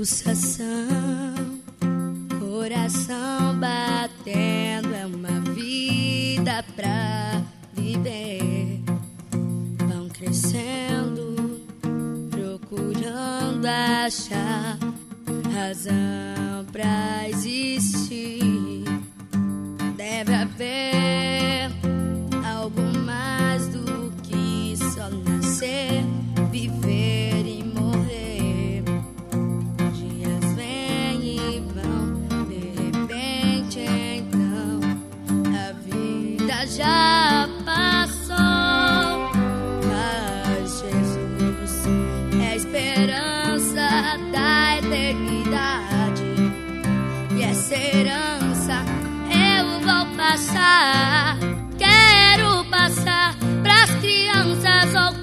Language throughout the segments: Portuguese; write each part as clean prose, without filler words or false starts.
pulsação, coração batendo, é uma vida pra viver. Vão crescendo, procurando achar razão pra existir. Deve haver algo mais do que só nascer, viver e morrer. Dias vêm e vão, de repente então a vida já passou. Mas Jesus é a esperança da eternidade, e essa herança eu vou passar. Quero passar pras crianças ou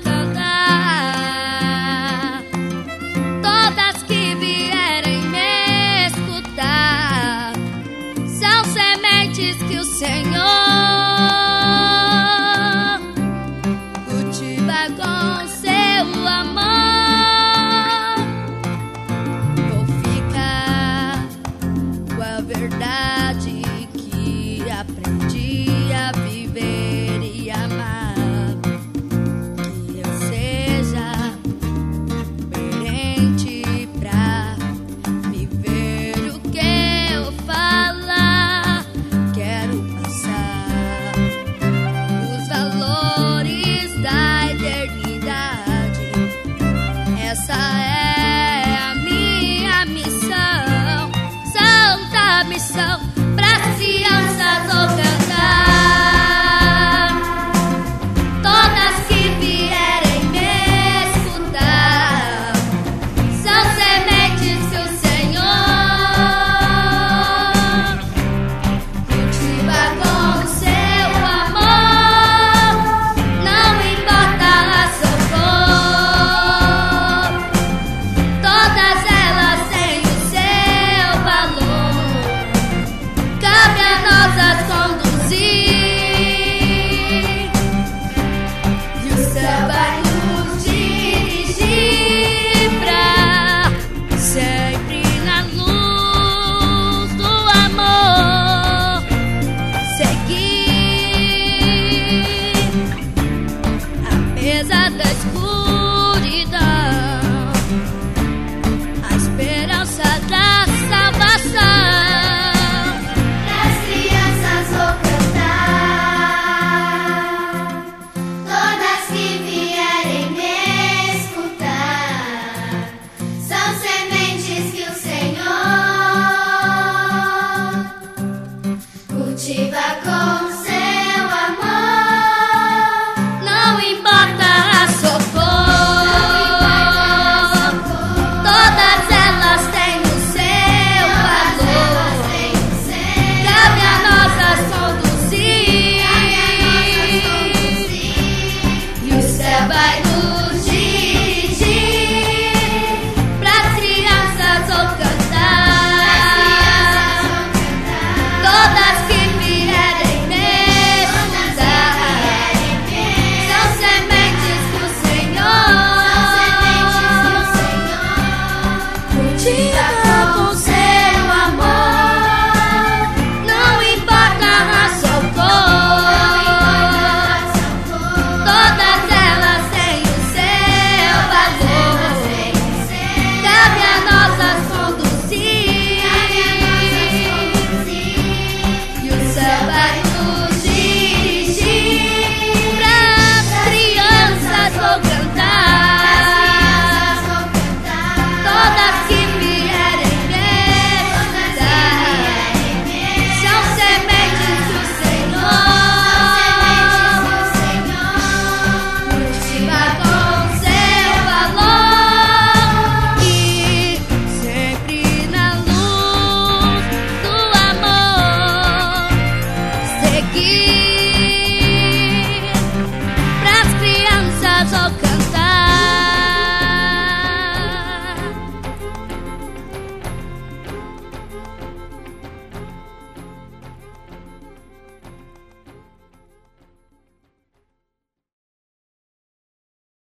cantar. Todas que vierem me escutar são sementes que o Senhor cultiva com seu amor. Vou ficar com a verdade que aprendi a viver e amar. Que eu seja coerente pra viver o que eu falar. Quero passar os valores da eternidade. Essa é a minha missão, santa missão, pras crianças ou cantar. Todas que vierem me escutar são sementes que o Senhor cultiva com seu amor. Não importa a sua cor, todas elas têm o seu valor. Cabe a nós as conduzir, e o céu vai nos dirigir pra sempre na luz do amor seguir, apesar da escuridão, a esperança da salvação. Pras crianças vou cantar. Todas que vierem me escutar são sementes que o Senhor cultiva com